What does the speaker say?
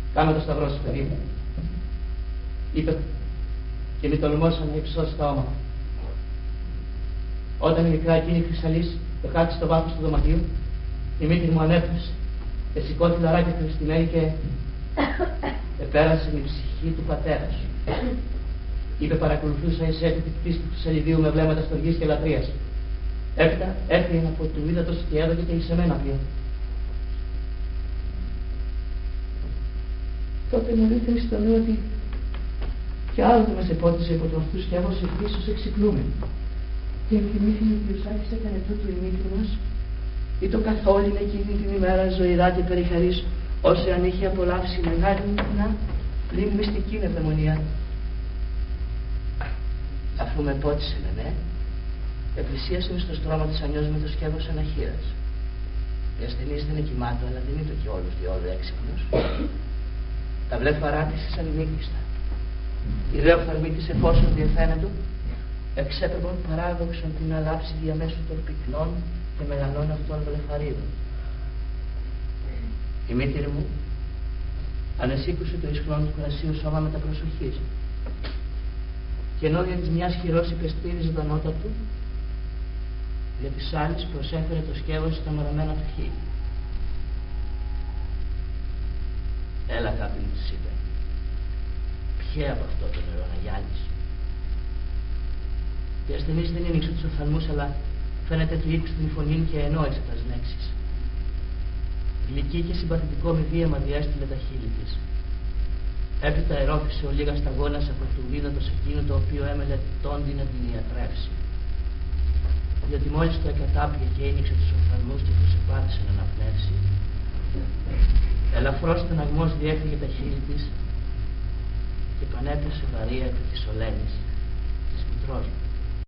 Κάμε το σταυρό σου, παιδί μου, είπε, και μη τολμώσα να υψώσει τα όματα. Όταν η μικρά εκείνη χρυσαλής το κάτσε στο βάθος του δωματίου, η μήτρη μου ανέπνευσε και σηκώθηκε λαράκια χριστιμένη και επέρασε η ψυχή του πατέρα σου. Είπε, παρακολουθούσα η σέτη την πίστη του Σελιδίου με βλέμματα στοργής και λατρείας. Έπειτα έφυγε από του ύδατος και έδωκε και εις εμένα πλέον. Τότε μου ήρθε στο νου ότι κι άλλοτε μας επότιζε υπό τον αυτούς και έβωσε ίσως εξυπνούμε. Και θυμήθη ότι ο Σάκης έκανε τούτο η μήτρη μας, ή το καθόλου εκείνη την ημέρα ζωηρά και περιχαρής, όσο αν είχε απολαύσει μεγάλη νύχνα, πλην μυστική ευδαιμονία. Αφού με πότισε με επλησίασε με στο στρώμα της Ανιός με το σκεύος αναχείρας. Η ασθενής δεν εκοιμάτω, αλλά δεν ήταν και όλους διόλου έξυπνος. Τα βλέφαρά της ήσαν νύχτιστα. Η δε οφθαλμή της εφόσον διεφαίνεται, εξέπρεπον παράδοξον την αλάψη διαμέσου των πυκνών και μεγαλών αυτών βλεφαρίδων. Η μήτηρη μου ανεσήκουσε το ισχνόν του κρασίου σώμα με τα προσοχής, και ενώ για της μιας χειρός υπεστήριζε τα νότα του, για της άλλης προσέφερε το σκεύος στα μοραμμένα του χείλη. Έλα, κάποιον, της είπε, πιέ από αυτό το νερό να γυάλεις. Η ασθενής δεν άνοιξε τους οφθαλμούς, αλλά φαίνεται του ήκουσε την φωνή και ενόησε τα σνέξεις. Γλυκή και συμπαθητικό με βίαιμα διέστειλε τα χείλη της. Έπειτα ερώτησε ο λίγα σταγόνας από του ύδατος εκείνο το οποίο έμελε τόντι να την ιατρεύσει. Διότι μόλις το εκατάπιε και άνοιξε τους οφθαλμούς και τους επάθησε να αναπνεύσει, ελαφρώς στεναγμός διέφυγε τα χείλη της και πανέπεσε βαρία επί της ολένης.